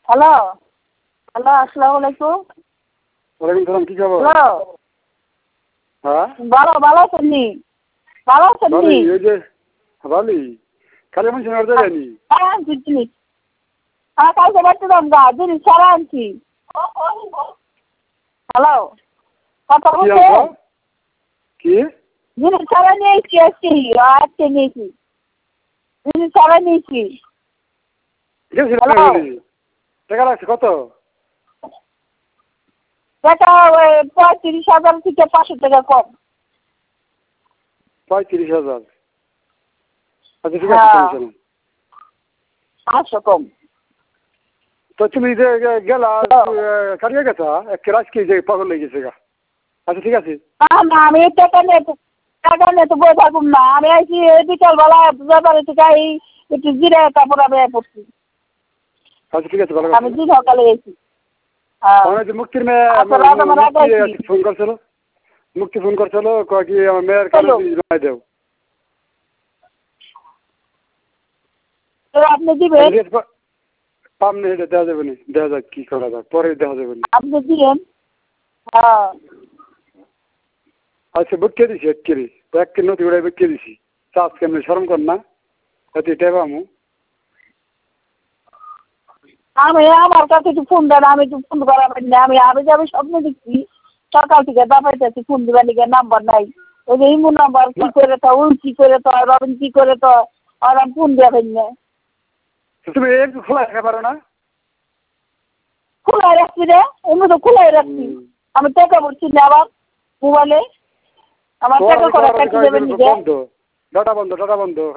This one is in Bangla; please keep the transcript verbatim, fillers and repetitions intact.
হ্যালো হ্যালো আসসালামু আলাইকুম। ওয়ালাইকুম সালাম, কি খবর? হ্যালো হ্যাঁ ভালো ভালো আছেন নি? ভালো আছেন নি? ভালোই, ওই যে ভালোই, কালী মানুষ আর যায়নি। হ্যাঁ আনছি জিনিস, হ্যাঁ কালকে বাড়তে দাম গা জিনিস সারা আনছি। হ্যালো কথা কি বলছেন? আনছো? কি জিনিস সারা নিয়েছি আজকে আজকে নিয়েছি জিনিস সারা নিয়েছি। গেছি হ্যালো টাকা লাগছে কত? টাকা ওই পঁয়ত্রিশ হাজার থেকে পাঁচশো টাকা কম। পঁয়ত্রিশ হাজার আচ্ছা ঠিক আছে, হ্যাঁ সমস্যা নেই। পাঁচশো কম। তো তুমি যে গে- গেলা কাটিয়ে গেছা এক ক্লাস কি যে পাগল লেগে গেছে গা। আচ্ছা ঠিক আছে। না না আমি টাকা নিয়ে তো টাকা নিয়ে তো বই থাকুম না, আমি আইছি এই বিকালবেলা ব্যাপারে থেকে এই একটু জিরে কাপড় আমি পড়ছি। আচ্ছা ঠিক আছে, ভালো আমি কথা। দিন সকালে গেছি। হ্যাঁ আমার যে মুক্তির মেয়ে আচ্ছা রাত আমার আগে আইছি। মুক্তি ফোন করছিল, মুক্তি ফোন করছিল কয় কি আমার মেয়ের কানে হ্যালো জমা দেও। তো আপনি দিবেন? সামনে এটা দেওয়া যাবে না, দেখা যাক কি করা যায়, পরে দেখা যাবে না। আপনি দিবেন? হ্যাঁ আচ্ছা বুটকে দিছি এক কেজি, এক কেজি নদী উড়াই বুটকে দিছি। চাষ কেমনি সরম কর না এত টেবা আমু। আমি আমার কাছে একটু ফোন দেন, আমি একটু ফোন করা পারি না। আমি আমি যাবে স্বপ্ন দেখছি সকাল থেকে দাপাইতেছি ফোন দিবার লিগে নাম্বার নাই। ওই যে ইমু নাম্বার কি করে তো ওই কি করে তো রবিন কি করে তো আর আমি ফোন দিয়া পারি না। তুমি একটু খোলা রাখতে পারো না? খোলাই রাখছি রে, এমনি তো খোলাই রাখছি। আমি টাকা ভরছি না আবার মোবাইলে, আমার টাকা করে কাটি দেবেন নিজে। বন্ধ, ডাটা বন্ধ, ডাটা বন্ধ।